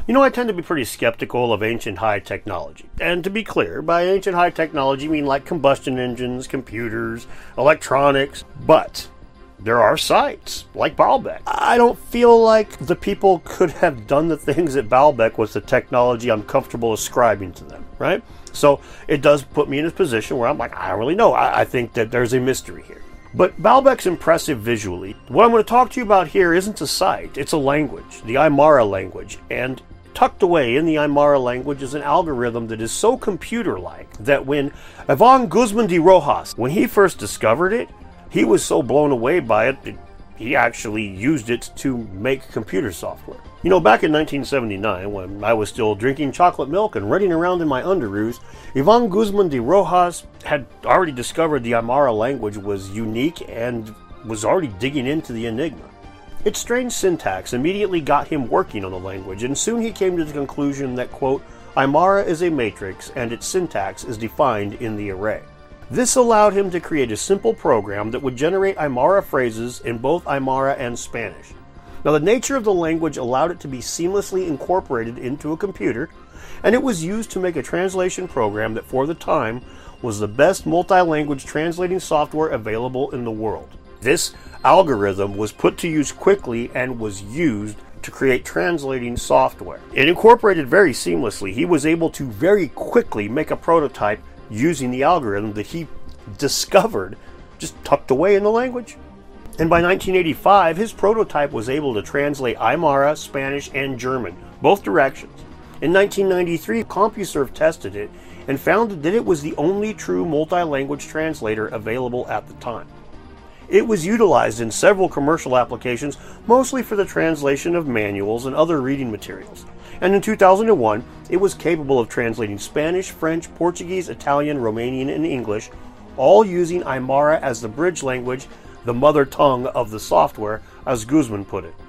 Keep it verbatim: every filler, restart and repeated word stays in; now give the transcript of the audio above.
You know, I tend to be pretty skeptical of ancient high technology. And to be clear, by ancient high technology, I mean like combustion engines, computers, electronics. But there are sites, like Baalbek. I don't feel like the people could have done the things at Baalbek with the technology I'm comfortable ascribing to them, right? So it does put me in a position where I'm like, I don't really know. I, I think that there's a mystery here. But Baalbek's impressive visually. What I'm going to talk to you about here isn't a site, it's a language, the Aymara language. And tucked away in the Aymara language is an algorithm that is so computer-like that when Ivan Guzman de Rojas, when he first discovered it, he was so blown away by it that he actually used it to make computer software. You know, back in nineteen seventy-nine, when I was still drinking chocolate milk and running around in my underoos, Ivan Guzman de Rojas had already discovered the Aymara language was unique and was already digging into the enigma. Its strange syntax immediately got him working on the language, and soon he came to the conclusion that, quote, Aymara is a matrix and its syntax is defined in the array. This allowed him to create a simple program that would generate Aymara phrases in both Aymara and Spanish. Now, the nature of the language allowed it to be seamlessly incorporated into a computer, and it was used to make a translation program that for the time was the best multi-language translating software available in the world. This algorithm was put to use quickly and was used to create translating software. It incorporated very seamlessly. He was able to very quickly make a prototype using the algorithm that he discovered just tucked away in the language. And by nineteen eighty-five, his prototype was able to translate Aymara, Spanish, and German, both directions. In nineteen ninety-three, CompuServe tested it and found that it was the only true multi-language translator available at the time. It was utilized in several commercial applications, mostly for the translation of manuals and other reading materials. And in two thousand one, it was capable of translating Spanish, French, Portuguese, Italian, Romanian, and English, all using Aymara as the bridge language, the mother tongue of the software, as Guzman put it.